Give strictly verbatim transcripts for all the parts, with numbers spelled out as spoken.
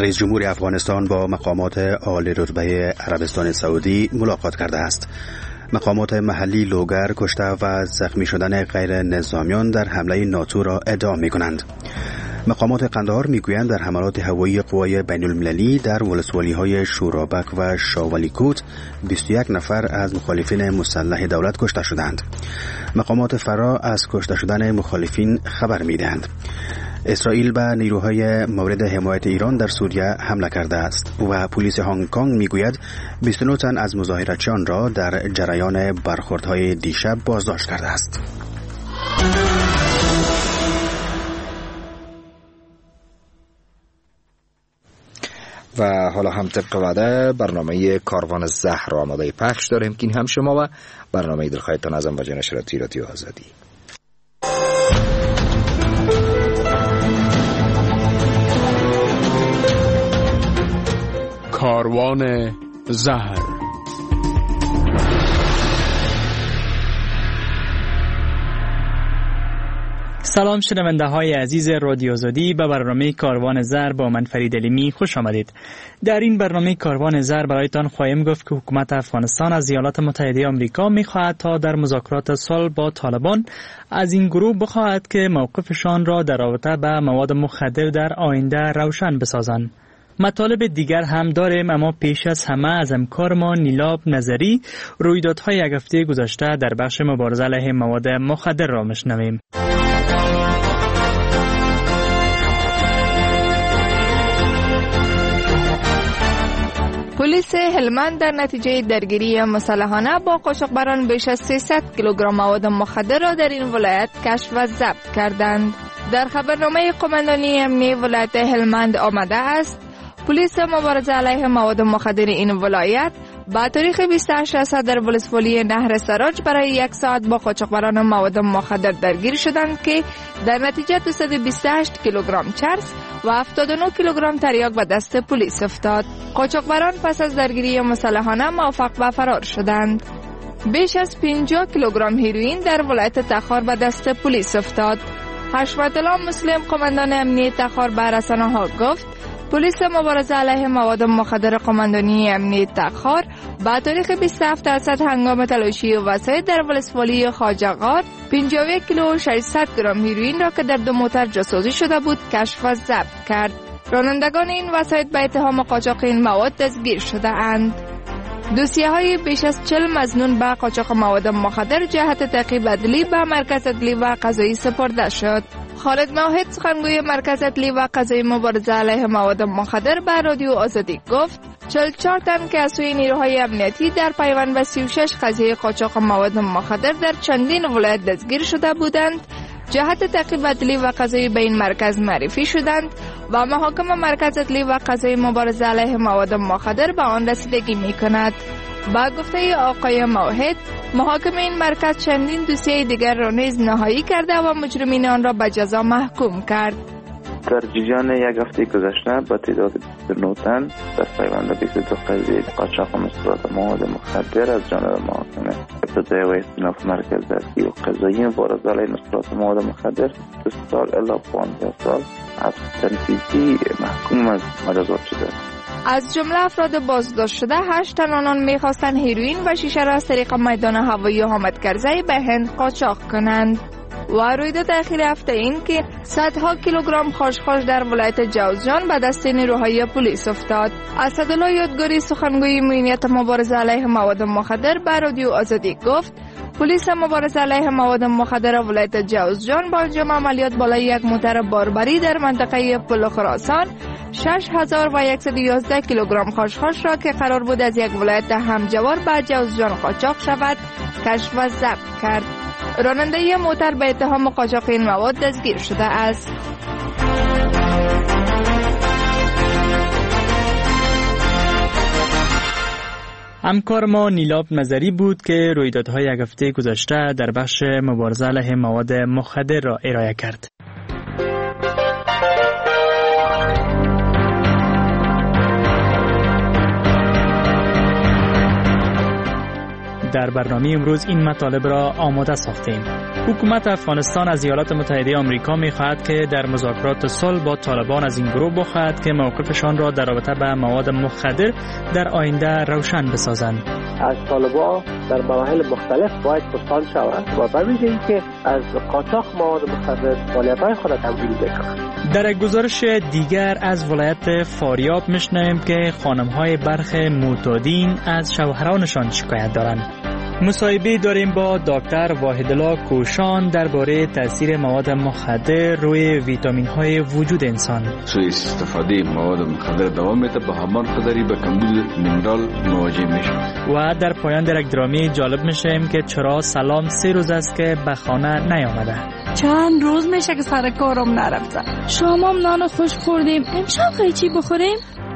رئیس جمهور افغانستان با مقامات عالی رتبه عربستان سعودی ملاقات کرده است. مقامات محلی لوگر کشته و زخمی شدن غیر نظامیان در حمله ناتو را ادعا می کنند. مقامات قندهار میگویند در حملات هوایی قوای بین المللی در ولسوالی های شورابک و شاولیکوت بیست و یک نفر از مخالفین مسلح دولت کشته شدند. مقامات فرا از کشته شدن مخالفین خبر میدهند. اسرائیل به نیروهای مورد حمایت ایران در سوریه حمله کرده است و پلیس هنگ کنگ میگوید بیست و نه تن از مظاهرچیان را در جریان برخوردهای دیشب بازداشت کرده است. و حالا هم طبق وعده برنامه کاروان زهر آماده پخش داریم که این هم شما و برنامه دلخواهتان از انواج نشریاتی رادیو آزادی. کاروان زهر. سلام شنونده های عزیز رادیو آزادی، به برنامه کاروان زهر با من فرید علیمی خوش آمدید. در این برنامه کاروان زهر برایتان خواهیم گفت که حکومت افغانستان از ایالات متحده آمریکا می‌خواهد تا در مذاکرات صلح با طالبان از این گروه بخواهد که موقفشان را در رابطه با مواد مخدر در آینده روشن بسازند. مطالب دیگر هم داریم، اما پیش از همه از همکارمان نیلاب نظری رویدادهای یک هفته گذشته در بخش مبارزه علیه مواد مخدر را میشنویم. پلیس هلمند در نتیجه درگیری مسلحانه با قاچاقبران بیش از سیصد کیلوگرم مواد مخدر را در این ولایت کشف و ضبط کردند. در خبرنامه قماندانی امنیتی ولایت هلمند آمده است پلیس مبارزه علیه مواد مخدر این ولایت با تاریخ بیست و هشت رسد در ولسوالی نهر سراج برای یک ساعت با قاچاقبران مواد مخدر درگیر شدند که در نتیجه دویست و بیست و هشت کیلوگرم چرس و هفتاد و نه کیلوگرم تریاک به دست پلیس افتاد. قاچاقبران پس از درگیری مسلحانه موفق به فرار شدند. بیش از پنجاه کیلوگرم هیروئین در ولایت تخار به دست پلیس افتاد. حشمت الله مسلم قماندان امنیت تخار به رسانه‌ها گفت پلیس مبارزه علیه مواد مخدر قماندانی امنیت تخار با تاریخ بیست و هفت درصد هنگام تلاشی وسایل در ولسوالی خواجه‌غار پنجاه و یک کیلو و ششصد گرم هیروئین را که در دو موتر جاسازی شده بود کشف و ضبط کرد. رانندگان این وسایل به اتهام قاچاق این مواد دستگیر شده اند. دوسیه های بیش از چهل مظنون به قاچاق مواد مخدر جهت تعقیب عدلی به مرکز عدلی و قضایی سپرده شد. خالد موحد سخنگوی مرکز عدلی و قضایی مبارزه علیه مواد مخدر به رادیو آزادی گفت چهل و چهار تن که از سوی نیروهای امنیتی در پیوند به سی و شش قضیه قاچاق مواد مخدر در چندین ولایت دستگیر شده بودند جهت تعقیب عدلی و قضایی به این مرکز معرفی شدند و محاکم مرکز عدلی و قضایی مبارزه علیه مواد مخدر به آن رسیدگی می کند. با گفته آقای موحد محاکم این مرکز چندین دوسیه دیگر را نیز نهایی کرده و مجرمین آن را به جزا محکوم کرد. در جریان یک هفته گذشته با تعداد بیست و نه تن در پیوند بیست و دو قضیه قاچاق مصادرات مواد مخدر از جانب محاکمه ابتدایی و استئناف مرکز عدلی و قضایی مبارزه علیه مصادرات مواد مخدر دو سال الی پانزده سال از تنفیذی محکوم از مجازات شده. از جمله افراد بازداشت شده هشت تن آنان می‌خواستند هیروئین و شیشه را از طریق میدان هوایی حامد کرزی به هند قاچاق کنند. و رویداد اخیر هفته این که صدها کیلوگرم خاشخاش در ولایت جوزجان به دست نیروهای پلیس افتاد. اسدالله یادگاری سخنگوی مدیریت مبارزه علیه مواد مخدر به رادیو آزادی گفت پلیس مبارزه علیه مواد مخدر ولایت جوزجان با انجام عملیات بالای یک موتر باربری در منطقه پل خراسان شش هزار و صد و یازده کیلوگرم خاشخاش را که قرار بود از یک ولایت همجوار به جوزجان قاچاق شود کشف و ضبط کرد. راننده موتر به اتهام قاچاق این مواد دستگیر شده است. همکار ما نیلاب نظری بود که رویدادهای یک هفته گذشته در بخش مبارزه علیه مواد مخدر را ارائه کرد. در برنامه امروز این مطالب را آماده ساختیم. حکومت افغانستان از ایالات متحده آمریکا می‌خواهد که در مذاکرات صلح با طالبان از این گروه بخواهد که موقفشان را در رابطه به مواد مخدر در آینده روشن بسازند. از طالبان در مراحل مختلف باید پرسان شود و به ویژه اینکه از قاچاق مواد مخدر فعالیت‌های خود تمویل بکنند. در یک گزارش دیگر از ولایت فاریاب می‌شنویم که خانم‌های برخ معتادین از شوهرانشان شکایت دارند. مصاحبه داریم با دکتر واحدالله کوشان درباره تاثیر مواد مخدر روی ویتامین‌های وجود انسان. سوء استفاده مواد مخدر دوام میده، به همان قدری به کمبود مینرال مواجه میشه. و در پایان در یک درامه جالب میشیم که چرا سلام سه روز است که به خانه نیامده. چند روز میشه که سر کارم نرفتم. شامم نان خوش خوردیم، امشب خیلی چی بخوریم؟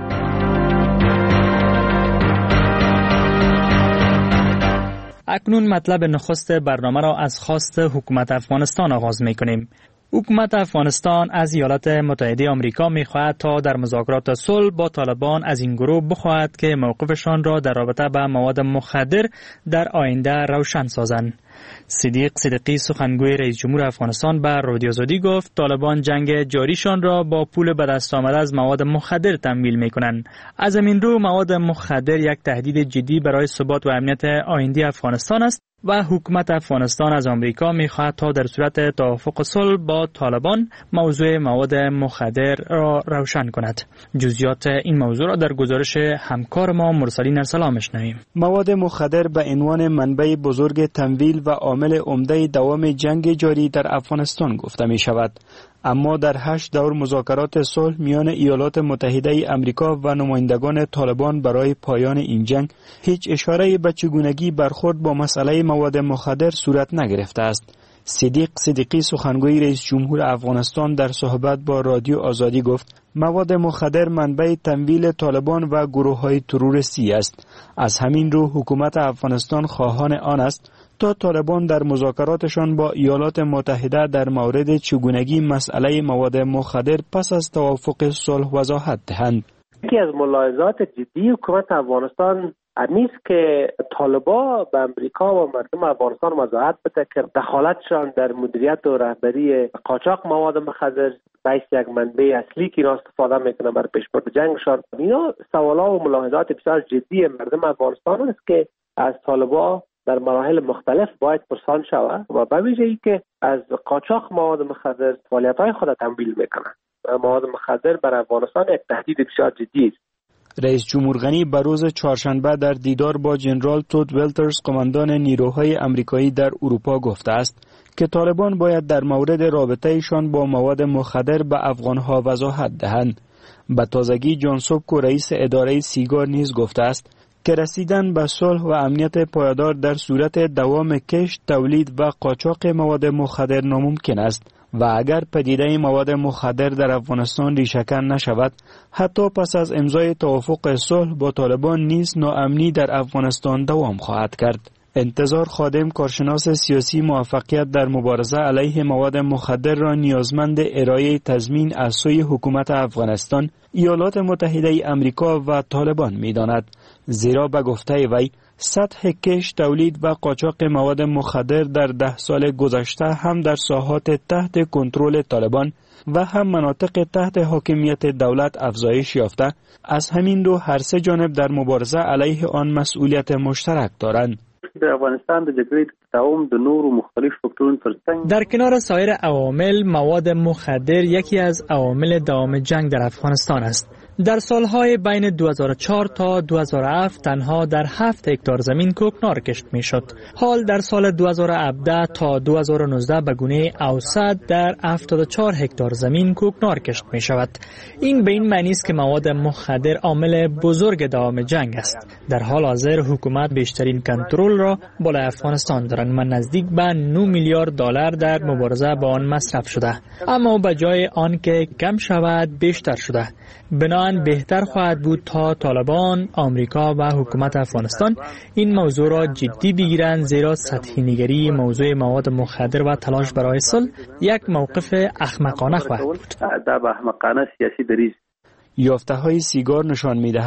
اکنون مطلب نخست برنامه را از خواست حکومت افغانستان آغاز می‌کنیم. حکومت افغانستان از ایالات متحده آمریکا می‌خواهد تا در مذاکرات صلح با طالبان از این گروه بخواهد که موقفشان را در رابطه با مواد مخدر در آینده روشن سازند. صدیق صدیقی سخنگوی رئیس جمهور افغانستان به رادیو آزادی گفت طالبان جنگ جاریشان را با پول به دست آمده از مواد مخدر تمویل می‌کنند. از همین رو مواد مخدر یک تهدید جدی برای ثبات و امنیت آینده افغانستان است و حکومت افغانستان از آمریکا می‌خواهد تا در صورت توافق صلح با طالبان موضوع مواد مخدر را روشن کند. جزئیات این موضوع را در گزارش همکار ما مرسلین ارسلا می‌شنویم. مواد مخدر به عنوان منبع بزرگ تمویل و عامل عمده دوام جنگ جاری در افغانستان گفته می‌شود. اما در هشت دور مذاکرات صلح میان ایالات متحده آمریکا و نمایندگان طالبان برای پایان این جنگ هیچ اشاره‌ای به چگونگی برخورد با مسئله مواد مخدر صورت نگرفته است. صدیق صدیقی سخنگوی رئیس جمهور افغانستان در صحبت با رادیو آزادی گفت مواد مخدر منبع تمویل طالبان و گروه‌های تروریستی است. از همین رو حکومت افغانستان خواهان آن است تا طالبان در مذاکراتشان با ایالات متحده در مورد چگونگی مسئله مواد مخدر پس از توافق صلح وضاحت دهند. یکی از ملاحظات جدی حکومت افغانستان نیست که طالبان به امریکا و مردم افغانستان وضاحت بده که دخالتشان در مدیریت و رهبری قاچاق مواد مخدر باعث یک منبع اصلی که اینا استفاده میکنه برای پیشبرد جنگشان. اینا سوالات و ملاحظات بسیار جدی مردم افغانستان است که از طالبان در مراحل مختلف باید پرسان شود و به ویژه ای که از قاچاق مواد مخدر فعالیت‌های خود تمویل میکنند. مواد مخدر برای افغانستان یک تهدید بسیار جدی است. رئیس جمهور غنی بر روز چهارشنبه در دیدار با جنرال تود ولترز قماندان نیروهای آمریکایی در اروپا گفته است که طالبان باید در مورد رابطه‌شان با مواد مخدر به افغانها وضاحت دهند. به تازگی جان سوبکو رئیس اداره سیگار نیز گفته است که رسیدن به صلح و امنیت پایدار در صورت دوام کشت، تولید و قاچاق مواد مخدر ناممکن است و اگر پدیده مواد مخدر در افغانستان ریشه‌کن نشود، حتی پس از امضای توافق صلح با طالبان نیز ناامنی در افغانستان دوام خواهد کرد. انتظار خادم کارشناس سیاسی موفقیت در مبارزه علیه مواد مخدر را نیازمند ارائه تضمین از سوی حکومت افغانستان، ایالات متحده آمریکا و طالبان می‌داند، زیرا به گفته وی سطح کشت، تولید و قاچاق مواد مخدر در ده سال گذشته هم در ساحات تحت کنترل طالبان و هم مناطق تحت حاکمیت دولت افزایش یافته. از همین رو هر سه جانب در مبارزه علیه آن مسئولیت مشترک دارند. در افغانستان د جګړې تداوم د نورو مختلف فاکتورونو ترڅنګ در کنار سایر عوامل مواد مخدر یکی از عوامل دوام جنگ در افغانستان است. در سالهای بین دو هزار و چهار تا دو هزار و هفت تنها در هفت هکتار زمین کوکنار کشت میشد. حال در سال دو هزار و هفده تا دو هزار و نوزده به گونه اوسط در هفتاد و چهار هکتار زمین کوکنار کشت می شود. این به این معنی است که مواد مخدر عامل بزرگ دوام جنگ است. در حال حاضر حکومت بیشترین کنترل را بالای افغانستان دارد و نزدیک به نه میلیارد دلار در مبارزه با آن مصرف شده، اما به جای آن که کم شود بیشتر شده. بنابراین بهتر خواهد بود تا طالبان، آمریکا و حکومت افغانستان این موضوع را جدی بگیرند، زیرا سطحی نگری موضوع مواد مخدر و تلاش برای صلح یک موقف احمقانه خواهد بود. دا به احمقانه سیاسی دریز. یافته‌های سیگار نشان می‌دهد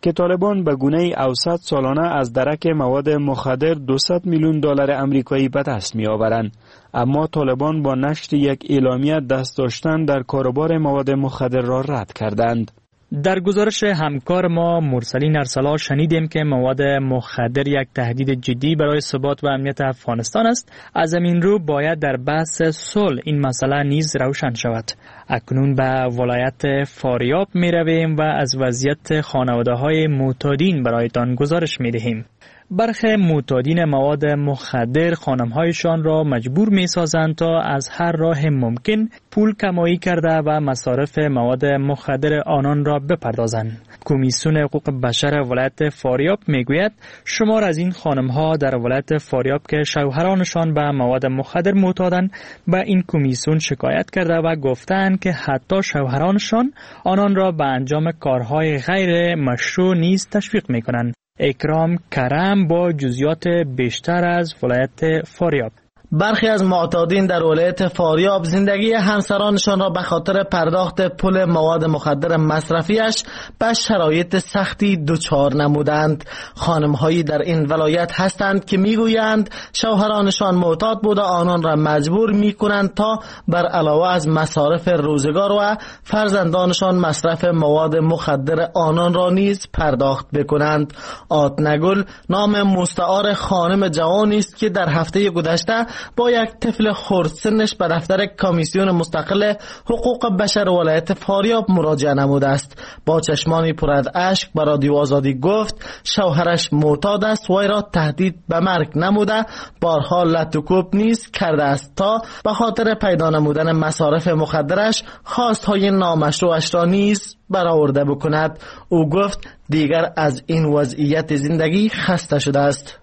که طالبان به گونه اوسط سالانه از درک مواد مخدر دویست میلیون دلار امریکایی به دست می آورند. اما طالبان با نشر یک اعلامیه دست داشتن در کاروبار مواد مخدر را رد کردند. در گزارش همکار ما مرسلین ارسلا شنیدیم که مواد مخدر یک تهدید جدی برای ثبات و امنیت افغانستان است. از همین رو باید در بحث صلح این مسئله نیز روشن شود. اکنون به ولایت فاریاب می رویم و از وضعیت خانواده های معتادین برایتان گزارش می دهیم. برخی معتادین مواد مخدر خانم‌هایشان را مجبور می‌سازند تا از هر راه ممکن پول کمایی کرده و مصارف مواد مخدر آنان را بپردازند. کمیسیون حقوق بشر ولایت فاریاب میگوید شمار از این خانم‌ها در ولایت فاریاب که شوهرانشان به مواد مخدر معتادند به این کمیسیون شکایت کرده و گفتند که حتی شوهرانشان آنان را به انجام کارهای غیر مشروع نیز تشویق می‌کنند. اکرام کرم با جزئیات بیشتر از ولایت فاریاب. برخی از معتادین در ولایت فاریاب زندگی همسرانشان را به خاطر پرداخت پول مواد مخدر مصرفیش به شرایط سختی دچار نمودند. خانم‌هایی در این ولایت هستند که میگویند شوهرانشان معتاد بوده آنان را مجبور میکنند تا بر علاوه از مصارف روزگار و فرزندانشان مصرف مواد مخدر آنان را نیز پرداخت بکنند. آتنگل نام مستعار خانم جوانی است که در هفته گذشته با یک طفل خردسنش به دفتر کمیسیون مستقل حقوق بشر ولایت فاریاب مراجعه نموده است. با چشمانی پر از اشک به رادیو آزادی گفت شوهرش معتاد است و وی را تهدید به مرگ نموده بارها لط و کوب نیز کرده است تا به خاطر پیدا نمودن مصارف مخدرش خواستهای نامشروعش را نیز برآورده بکند. او گفت دیگر از این وضعیت زندگی خسته شده است.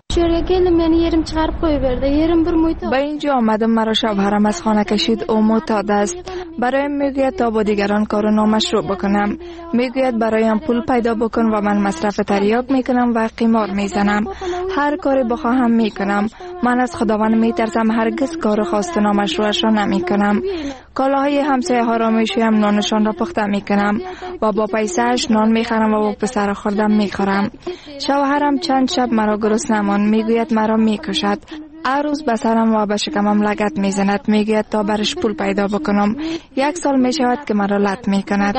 به اینجا آمدم مرا شوهرم از خانه کشید او معتاد است. برایم میگوید تا با دیگران کار نامشروع بکنم. میگوید برایم پول پیدا بکن و من مصرف تریاک میکنم و قمار میزنم. هر کاری بخواهم میکنم. من از خداوند میترسم هرگز کار خواست نامشروعش را نمیکنم. کالاهای همسایه ها را میشویم نانشان را پخته میکنم و با پیسهش نان میخرم و با پسر خوردم میخورم. شوهرم چند شب مرا گرسنه میگوید مرا میکشد. هر روز به سرم و به شکمم لگد میزند. میگوید تا برش پول پیدا بکنم. یک سال میشود که مرا لط میکند.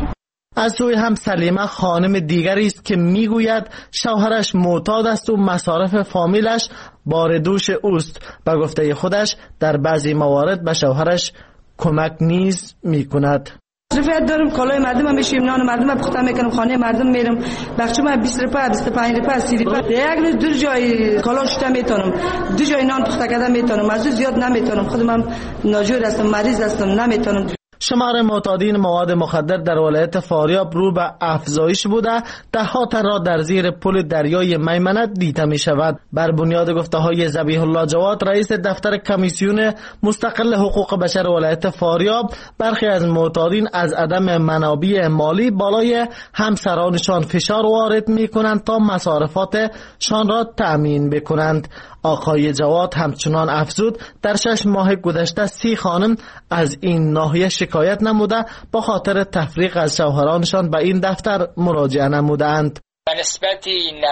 از سوی هم سلیمه خانم دیگری است که میگوید شوهرش معتاد است و مصارف فامیلش بار دوش اوست. به گفته خودش در بعضی موارد به شوهرش کمک نیز میکند. رفیت دارم کالای مردم هم میشیم نان مردم هم پخته میکنم خانه مردم میرم بخشم هم بیست روپه بیست و پنج روپه سی روپه یک روز دو جای کالا شده میتونم دو جای نان پخته کرده میتونم از زیاد نمیتونم خودم هم ناجور هستم مریض هستم نمیتونم. شمار معتادین مواد مخدر در ولایت فاریاب رو به افزایش بوده ده ها تن را در زیر پل دریای میمنه دیده می شود. بر بنیاد گفته های ذبیح الله جواد رئیس دفتر کمیسیون مستقل حقوق بشر ولایت فاریاب برخی از معتادین از عدم منابع مالی بالای همسرانشان فشار وارد می کنند تا مصارفاتشان را تأمین بکنند. آقای جواد همچنان افزود در شش ماه گذشته سی خانم از این ناحیه شکایت نموده با خاطر تفریق از شوهرانشان به این دفتر مراجعه نمودند. به نسبت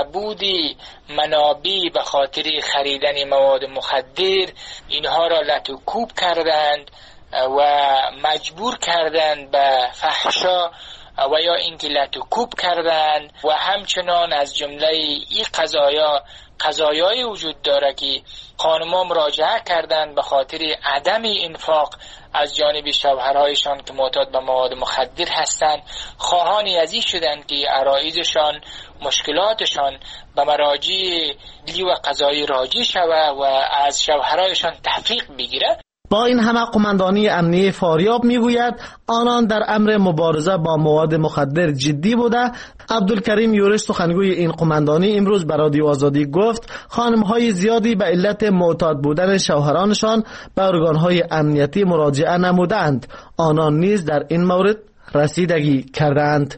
نبودی منابع به خاطر خریدن مواد مخدر اینها را لط و کوب کردند و مجبور کردند به فحشا و یا اینکه لط و کوب کردند و همچنان از جمله این قضایا قضایای وجود داره که خانم‌ها مراجعه کردند به خاطر عدم انفاق از جانب شوهرهایشان که معتاد به مواد مخدر هستند خواهانی از این شدند که عرایضشان مشکلاتشان به مراجع ملی و قضایی راجع شود و از شوهرهایشان تحقیق بگیره. با این همه قماندانی امنیه فاریاب میگوید آنان در امر مبارزه با مواد مخدر جدی بوده. عبدالکریم یورش سخنگوی این قماندانی امروز به رادیو آزادی گفت خانم‌های زیادی به علت معتاد بودن شوهرانشان به ارگان‌های امنیتی مراجعه نمودند. آنان نیز در این مورد رسیدگی کردند.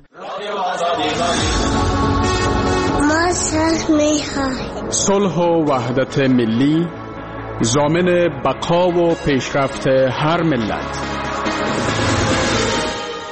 ما صلح می‌خواهیم. صلح و وحدت ملی ضامن بقا و پیشرفت هر ملت.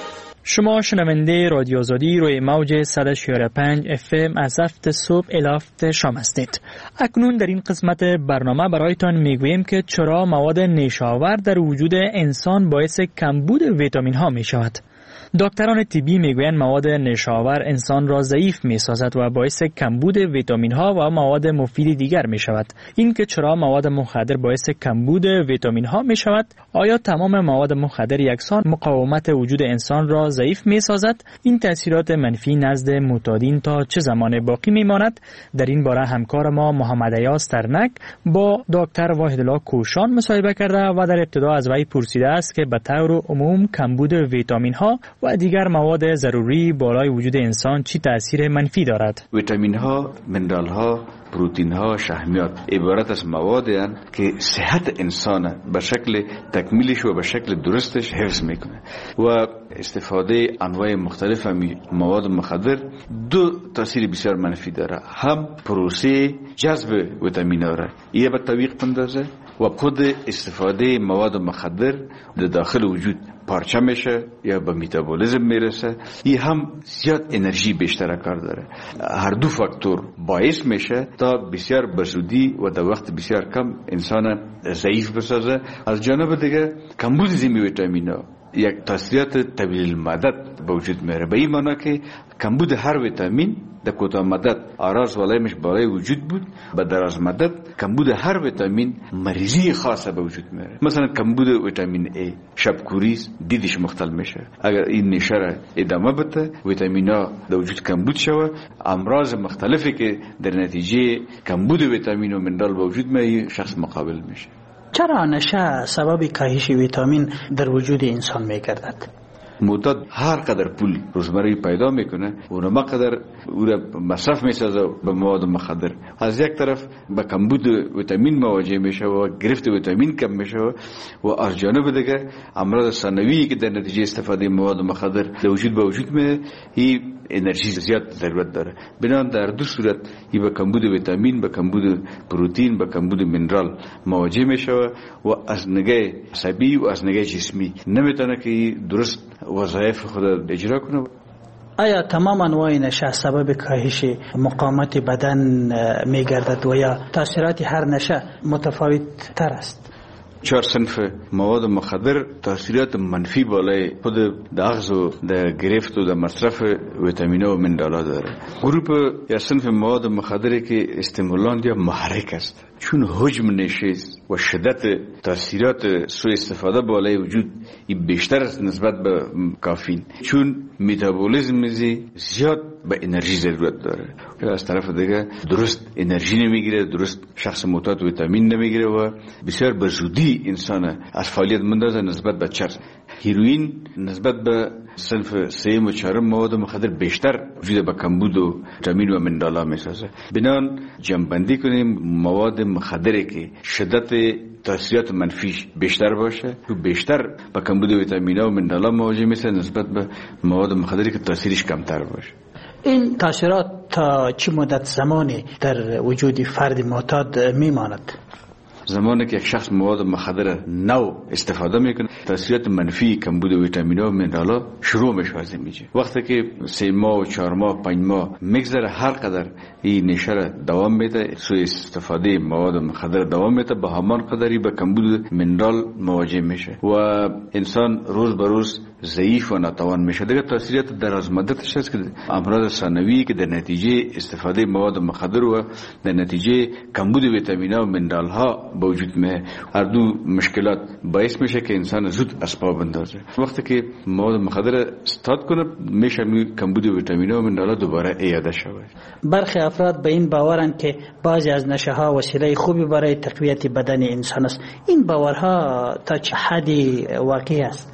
شما شنونده رادیو آزادی روی موج صد و شصت و پنج اف ام از هفت صبح الی هفت شام هستید. اکنون در این قسمت برنامه برایتان میگوییم که چرا مواد نیشاور در وجود انسان باعث کمبود ویتامین ها می شود. دکتران طبی میگویند مواد نیشاور انسان را ضعیف میسازد و باعث کمبود ویتامین ها و مواد مفید دیگر می شود. این که چرا مواد مخدر باعث کمبود ویتامین ها می شود؟ آیا تمام مواد مخدر یکسان مقاومت وجود انسان را ضعیف می سازد؟ این تاثیرات منفی نزد معتادین تا چه زمان باقی می ماند؟ در این باره همکار ما محمد ایاز ترنک با دکتر واحدالله کوشان مصاحبه کرده و در ابتدا از وی پرسیده است که به طور عموم کمبود ویتامین ها و دیگر مواد ضروری بالای وجود انسان چی تأثیر منفی دارد؟ ویتامین ها، منرال ها، پروتین ها، شحمیات عبارت از موادی هستند که صحت انسان به شکل تکمیلش و به شکل درستش حفظ میکنه و استفاده انواع مختلف مواد مخدر دو تاثیر بسیار منفی داره. هم پروسه جذب ویتامین ها را یه به تعویق پندازه و خود استفاده مواد مخدر در داخل وجود پارچه میشه یا به میتابولیزم میرسه. این هم زیاد انرژی بیشتر کار داره. هر دو فاکتور باعث میشه تا بسیار بزودی و در وقت بسیار کم انسان ضعیف بسازه. از جانب دیگه کمبود زیمی ویتامینا یک تاثیرات طویل المدت به وجود میاره، به این معنی که کمبود هر ویتامین در کوتاه مدت آراز ولایمش بالای وجود بود، به دراز مدت کمبود هر ویتامین مریضی خاصه به وجود میاره. مثلا کمبود ویتامین ای شبکوریز دیدش مختل میشه. اگر این نشره ادامه بده ویتامین ها در وجود کمبود شوه، امراض مختلفی که در نتیجه کمبود ویتامین و منرال به وجود میاد شخص مقابل میشه. چرا نشه سبب کاهش ویتامین در وجود انسان میگردد؟ معتاد هر قدر پول روزمره پیدا میکنه اونما قدر او را مصرف میسازه به مواد مخدر. از یک طرف به کمبود ویتامین مواجه میشه و گرفت ویتامین کم میشه و از جانب دیگه امراض ثانویی که در نتیجه استفاده مواد مخدر در وجود به وجود میاد این انرژی زیاد ضرورت داره. بنابراین در دو صورت ای به کمبود ویتامین، به کمبود پروتین، به کمبود منرال مواجه میشه و از نگاه عصبی و از نگاه جسمی نمیتونه که درست وظایف خود اجرا کنه. آیا تمام انواع نشه سبب کاهش مقاومت بدن میگردد و یا تاثیرات هر نشه متفاوت تر است؟ چهار صنف مواد مخدر تاثیرات منفی بالای خود در اغذ و در گرفت و در مصرف ویتامین و منرال داره. گروپ یا صنف مواد مخدری که استیمولانت یا محرک است، چون حجم نشست و شدت تاثیرات سوء استفاده بالای وجود این بیشتر است نسبت به کافین، چون میتابولیزم زیاد به انرژی ضرورت داره. از طرف دیگه درست انرژی نمیگیره، درست شخص معتاد ویتامین نمیگیره و بسیار به زودی انسان از فعالیت مندازه نسبت به چرس. هیروئین نسبت به صنف سیم و چهارم مواد مخدر بیشتر وجود به کمبود و ویتامین و منرالا میسازه. بنان جمع‌بندی کنیم مواد مخدری که شدت تاثیرات منفیش بیشتر باشه و بیشتر با کمبود ویتامین و منرالا مواجه میشه نسبت به مواد مخدری که تاثیرش کمتر باشه. این تاثیرات تا چه مدت زمانی در وجود فرد معتاد میماند؟ زمانی که یک شخص مواد مخدر نو استفاده میکنه تاثیرات منفی کمبود ویتامین و منرالا شروع میشه از میشه. وقتی که سه ماه و چهار ماه پنج ماه میگذره هر قدر این نشره دوام میده، سوء استفاده مواد مخدر دوام میده، به همان قدری به کمبود منرال مواجه میشه و انسان روز به روز ضعیف و ناتوان میشه. دیگه تاثیرات دراز مدتش هست که امراض ثانویی که در نتیجه استفاده مواد مخدر و در نتیجه کمبود ویتامین و منرال ها به وجود میاد. هر دو مشکلات باعث میشه که انسان زود از پا بندازه. وقتی که مواد مخدر استاد کنه میشه کمبود ویتامین و منرال دوباره اعاده شود. برخی افراد به این باورند که بعضی از نشه ها وسیله خوبی برای تقویت بدن انسان است. این باورها تا چه حدی واقعی است؟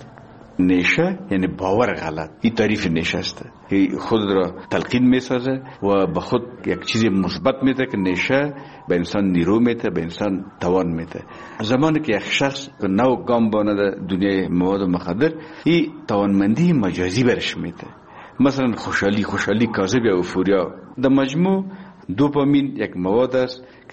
نشه یعنی باور غلط. این تعریف نشه است. خود را تلقین میسازه و به خود یک چیز مثبت میده که نشه به انسان نیرو میده، به انسان توان میده. زمانی که یک شخص نو گام بانده دنیای مواد مخدر این توانمندی مجازی برش میده. مثلا خوشحالی خوشحالی کاذب یا اوفوریا. در مجموع دوپامین یک مواد است که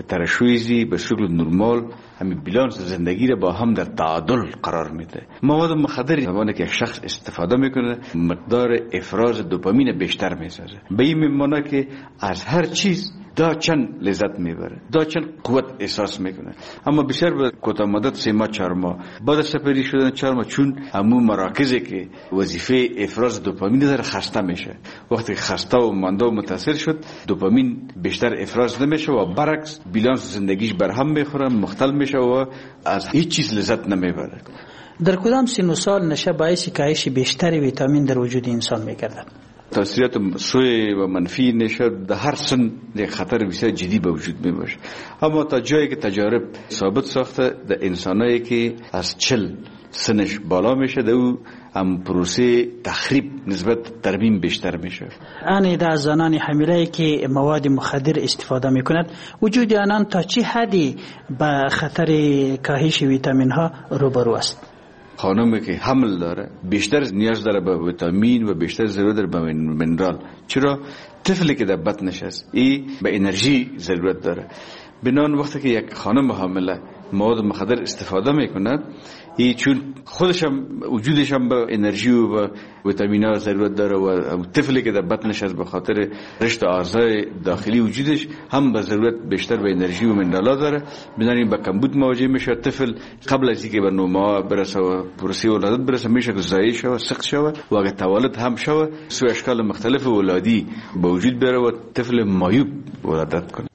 که ترشویزی به شکل نرمال همین بیلانس زندگی را با هم در تعادل قرار میده. مواد مخدر زمانی که یک شخص استفاده میکنه مقدار افراز دوپامین بیشتر میسازه، به این میمانه که از هر چیز دا چند لذت میبره، دا چند قوت احساس میکنه. اما بسیار به کوتاه مدت سه ماه چهار ماه بعد از سپری شدن چهار ماه چون همو مراکزی که وظیفه افراز دوپامین داره خسته میشه، وقتی خسته و مانده و متاثر شد دوپامین بیشتر افراز نمیشه و برعکس بیلانس زندگیش برهم میخوره، مختل میشه و از هیچ چیز لذت نمیبره. در کدام سن و سال نشه باعث کاهش بیشتر ویتامین در وجود انسان میگردد؟ تاثیرات سوء و منفی نشه در هر سن یک خطر بسیار جدی به وجود می باشه. اما تا جایی که تجارب ثابت ساخته در انسانایی که از چل سنش بالا میشه در او هم پروسه تخریب نسبت ترمیم بیشتر میشه. آن در زنان حامله که مواد مخدر استفاده میکند وجود آنان تا چه حدی با خطر کاهش ویتامین ها روبرو است؟ خانمی که حمل داره بیشتر نیاز داره به ویتامین و بیشتر ضرورت داره به منرال. چرا؟ طفلی که در بطنش است این به انرژی ضرورت داره. بنان وقتی که یک خانم حامله مواد مخدر استفاده میکنه این چون خودش هم وجودش هم به انرژی و به ویتامین‌ها ضرورت داره و طفلی که در بطنش است به خاطر رشد اعضای داخلی وجودش هم به ضرورت بیشتر به انرژی و منرال‌ها داره. بنابراین با کمبود مواجه میشه. طفل قبل از اینکه به نوما برسه و پروسه ولادت برسه میشه که ضعیف شوه، سقط شوه و اگه تولد هم شوه سو اشکال مختلف ولادی به وجود بیاره و طفل معیوب ولادت کنه.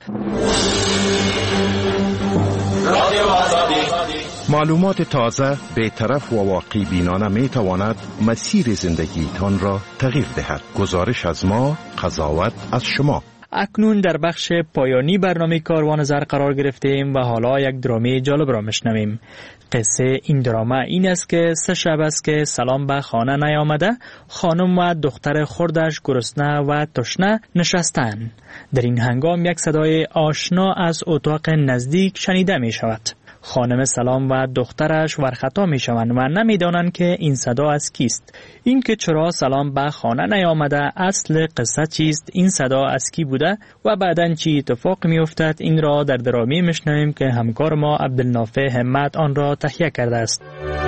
معلومات تازه، بی‌طرف و واقعی بینانه می تواند مسیر زندگیتان را تغییر دهد. گزارش از ما، قضاوت از شما. اکنون در بخش پایانی برنامه کاروان زر قرار گرفتیم و حالا یک درامه جالب را میشنویم. قصه این درامه این است که سه شب است که سلام به خانه نیامده. خانم و دختر خردش گرسنه و تشنه نشستند. در این هنگام یک صدای آشنا از اتاق نزدیک شنیده می شود. خانم سلام و دخترش ورخطا می شوند و نمی دانند که این صدا از کیست. این که چرا سلام به خانه نیامده، اصل قصه چیست، این صدا از کی بوده و بعداً چی اتفاق می افتد، این را در درامی میشنویم که همکار ما عبدالنافع همت آن را تهیه کرده است.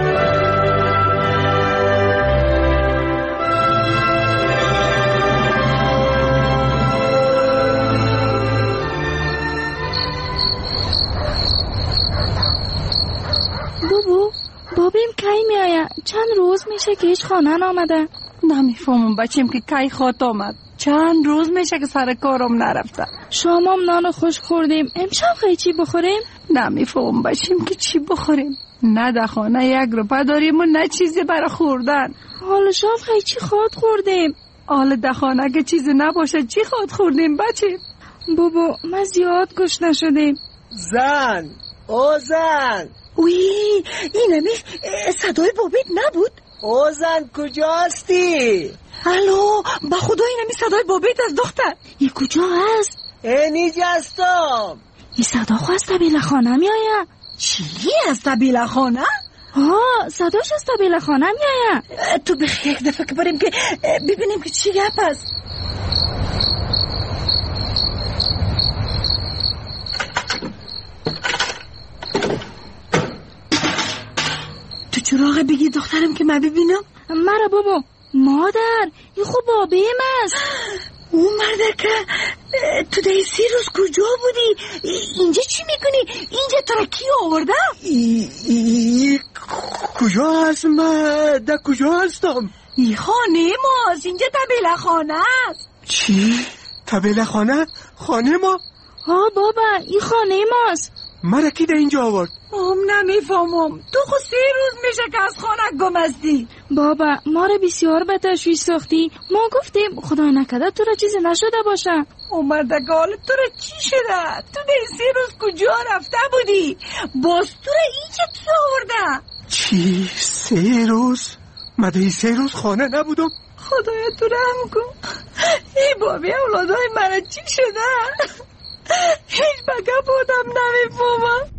بابا بابیم کی می آید؟ چند روز میشه که هیچ خانه نامده. نمیفهمم بچیم که کی خواهد آمد. چند روز میشه که سر کارم نرفته. شامم نان خوش خوردیم. امشب خیلی چی بخوریم؟ نمیفهمم بچیم که چی بخوریم. نه در خانه یک روپه داریم و نه چیزی برای خوردن. حالا شام خیلی چی خواهد خوردیم؟ حالا در خانه که چیزی نباشه چی خواهد خوردیم بچیم؟ بابا ما زیاد گشنه شدیم. زن او زن وی اینمی صدای بابیت نبود؟ او زن کجاستی؟ الو با خدا اینمی صدای بابیت از دختر. ای کجا هست؟ اینجا هستم. این صدا خو از طبیل خانه می آید. چی از طبیل خانه؟ ها صداش از طبیل خانه می آید. تو بخی یک دفعه که بریم که ببینیم که چی گپ است. چراغ بگی دخترم که من ببینم. مرا بابا مادر این خوب بابیم است. اون مرده که تو ده سی روز کجا بودی؟ اینجا چی میکنی؟ اینجا تو را کی آورده؟ ای ای کجا هست؟ من ده کجا هستم؟ ای خانه ماست. اینجا طبیله خانه است. چی؟ طبیله خانه؟ خانه ما؟ ها بابا این خانه ماست. مرا کی ده اینجا آورد؟ ام نمیفهمم. تو خود سه روز میشه که از خانه گم هستی. بابا ما رو بسیار به تشویش ساختی. ما گفتیم خدا نکرده تو را چیزی نشده باشه. اومدگه حالا تو را چی شده؟ تو ده سه روز کجا رفته بودی؟ باز تو را اینجا تو آورده. چی؟ سه روز؟ من ده سه روز خانه نبودم. خدایا تو رحم کن. ای بابی اولادای من چی شده؟ هیچ بگه بودم نمیفهمم.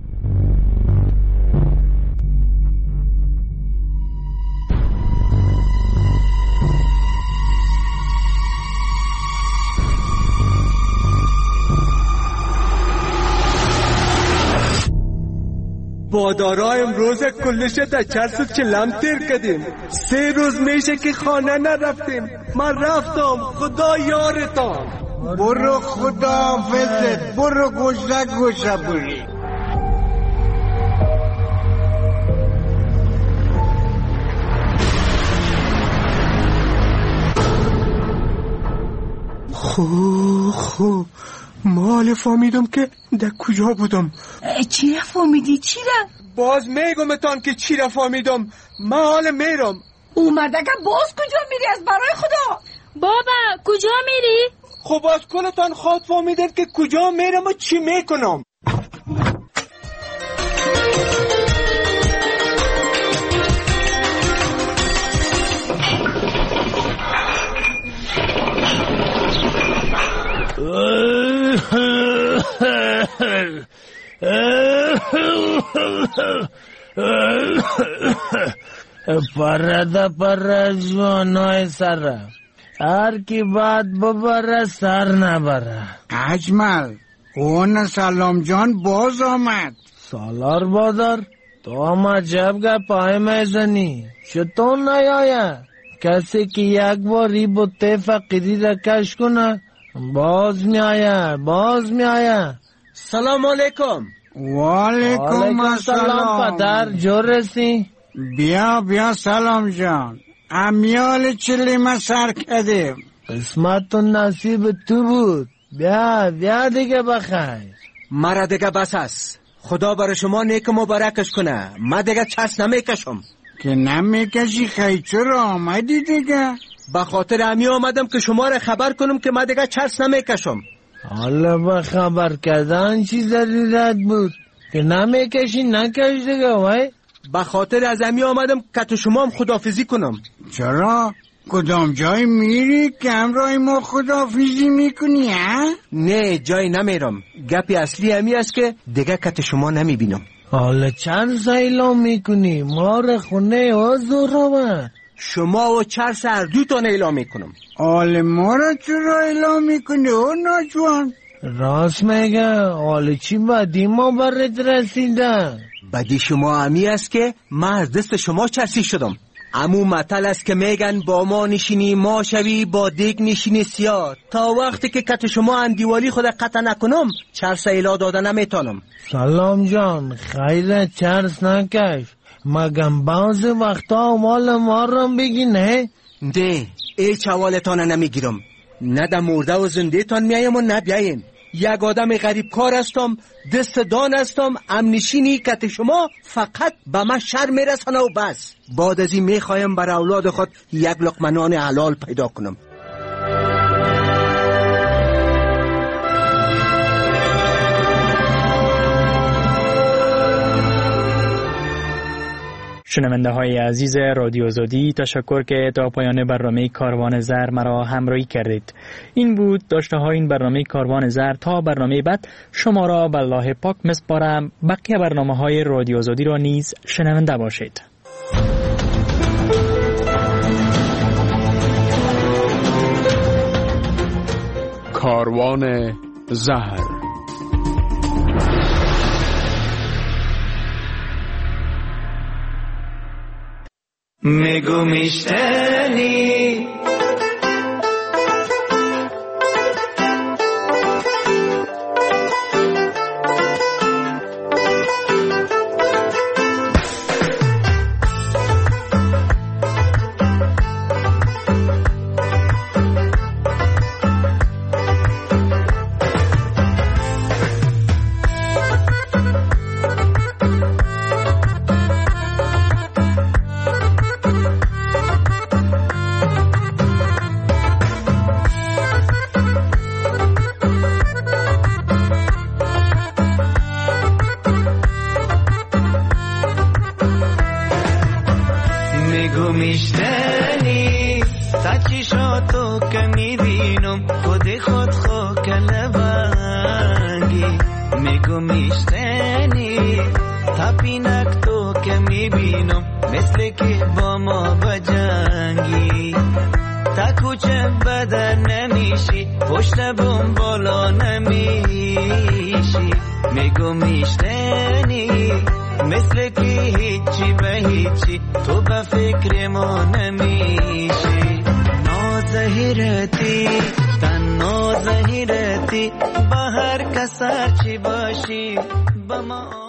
هوادارا امروز کلش در چرس و چلم تیر کردیم. سه روز میشه که خانه نرفتیم. من رفتم، خدا یارتان. برو خدا حافظت، برو گوشه گوشه بری. خو خو مال فهمیدم که در کجا بودم. چی را فهمیدی؟ چی را؟ باز میگم اتان که چی را فهمیدم. من حال میرم. اومده که باز کجا میری از برای خدا؟ بابا کجا میری؟ خب از کلتان خود فهمیدن که کجا میرم و چی میکنم. پرده پر جوانای سر هر کی باد ببره سر نبره. اجمل اون سلام جان باز آمد. سالار بادر تو هم عجب گپای میزنی. چطور نیایه کسی که یک باری بوته فقیری را کش کنه باز میایه باز میایه. سلام علیکم. وعلیکم السلام پدر جو رسی. بیا بیا سلام جان. امیال چلی ما سر کردیم. قسمت و نصیب تو بود. بیا بیا دیگه بخیر. مرا دیگه بس است. خدا برای شما نیک مبارکش کنه. من دیگه چرس نمیکشم. که نمیکشی خیلی چرا آمدی دیگه؟ به خاطر امی آمدم که شما را خبر کنم که من دیگه چرس نمیکشم. حالا با خبر کردن چی ضرورت بود که نمیکشی نکش دیگه وای. به خاطر از امی آمدم که تو شما هم خداحافظی کنم. چرا؟ کدام جای میری که همراه ما خداحافظی میکنی ها؟ نه جای نمیرم. گپی اصلی امی است که دیگه که شما نمیبینم. حالا چند سیلام میکنی؟ ما را خونه حضور آمد. شما و چرس هر دو تان اعلام میکنم. حال ما را چرا اعلام میکنی او ناجوان؟ راست میگه. حال چی بدی ما برد رسیده؟ بدی شما امی است که من از دست شما چرسی شدم. امو مطل است که میگن با ما نشینی ما شوی با دیگ نشینی سیاه. تا وقتی که کت شما اندیوالی خود قطع نکنم چرس ایلا داده نمیتانم. سلام جان خیلی چرس نکش. مگم بعض وقتا مال ما رو بگی نه؟ ده ای چوالتان نمیگیرم. نه در مرده و زنده تان میایم و نه بیاین. یک آدم غریب کار هستم، دست دان هستم. امنشینی کت شما فقط به من شر میرسانه و بس. بعد از این میخوایم برای اولاد خود یک لقمه نان حلال پیدا کنم. شنونده های عزیز رادیو زودی، تشکر که تا پایان برنامه کاروان زر مرا همراهی کردید. این بود داشته های این برنامه کاروان زر. تا برنامه بعد شما را به الله پاک میسپارم. بقیه برنامه های رادیو زودی را نیز شنونده باشید. کاروان زهر. میگو میشتنی میشتنی تا چشاتو که میبینم خود خود خو کلبنگی. میگو میشتنی تا پینک تو که میبینم مثل که با ما بجنگی. تا کوچه بدن نمیشی پشت بوم بالا نمیشی. میگو میشتنی مثل کی هیچی به هیچی تو به فکر ما نمیشی نازهیرتی تن نازهیرتی به هر کس هرچی باشی به ما